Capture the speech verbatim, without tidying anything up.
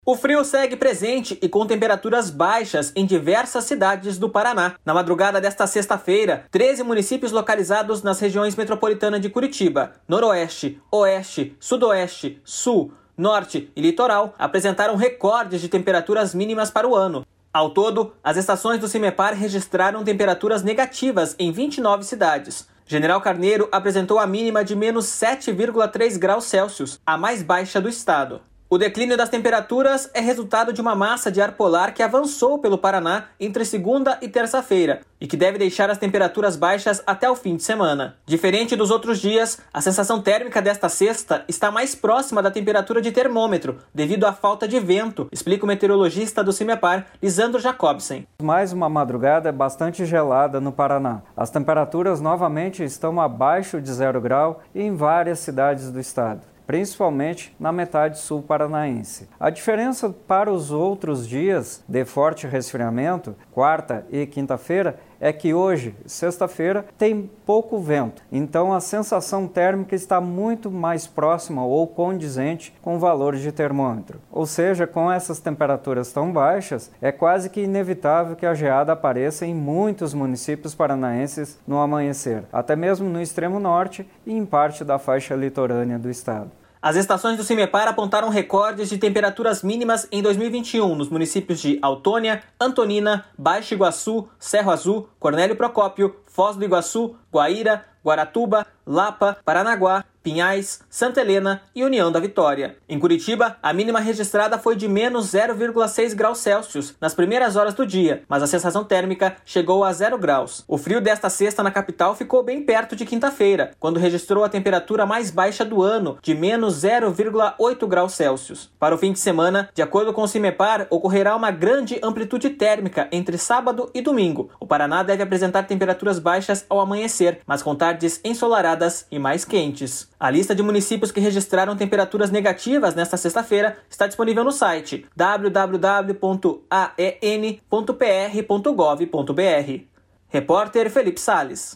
O frio segue presente e com temperaturas baixas em diversas cidades do Paraná. Na madrugada desta sexta-feira, treze municípios localizados nas regiões metropolitanas de Curitiba, Noroeste, Oeste, Sudoeste, Sul, Norte e Litoral apresentaram recordes de temperaturas mínimas para o ano. Ao todo, as estações do CIMEPAR registraram temperaturas negativas em vinte e nove cidades. General Carneiro apresentou a mínima de menos sete vírgula três graus Celsius, a mais baixa do estado. O declínio das temperaturas é resultado de uma massa de ar polar que avançou pelo Paraná entre segunda e terça-feira e que deve deixar as temperaturas baixas até o fim de semana. Diferente dos outros dias, a sensação térmica desta sexta está mais próxima da temperatura de termômetro, devido à falta de vento, explica o meteorologista do CIMEPAR, Lisandro Jacobsen. Mais uma madrugada bastante gelada no Paraná. As temperaturas novamente estão abaixo de zero grau em várias cidades do estado, principalmente na metade sul paranaense. A diferença para os outros dias de forte resfriamento, quarta e quinta-feira, é que hoje, sexta-feira, tem pouco vento. Então a sensação térmica está muito mais próxima ou condizente com valores de termômetro. Ou seja, com essas temperaturas tão baixas, é quase que inevitável que a geada apareça em muitos municípios paranaenses no amanhecer, até mesmo no extremo norte e em parte da faixa litorânea do estado. As estações do CIMEPAR apontaram recordes de temperaturas mínimas em dois mil e vinte e um nos municípios de Autônia, Antonina, Baixo Iguaçu, Cerro Azul, Cornélio Procópio, Foz do Iguaçu, Guaíra, Guaratuba, Lapa, Paranaguá, Pinhais, Santa Helena e União da Vitória. Em Curitiba, a mínima registrada foi de menos zero vírgula seis graus Celsius nas primeiras horas do dia, mas a sensação térmica chegou a zero graus. O frio desta sexta na capital ficou bem perto de quinta-feira, quando registrou a temperatura mais baixa do ano, de menos zero vírgula oito graus Celsius. Para o fim de semana, de acordo com o CIMEPAR, ocorrerá uma grande amplitude térmica entre sábado e domingo. O Paraná deve apresentar temperaturas baixas ao amanhecer, mas com tardes ensolaradas e mais quentes. A lista de municípios que registraram temperaturas negativas nesta sexta-feira está disponível no site w w w ponto a e n ponto p r ponto gov ponto b r. Repórter Felipe Salles.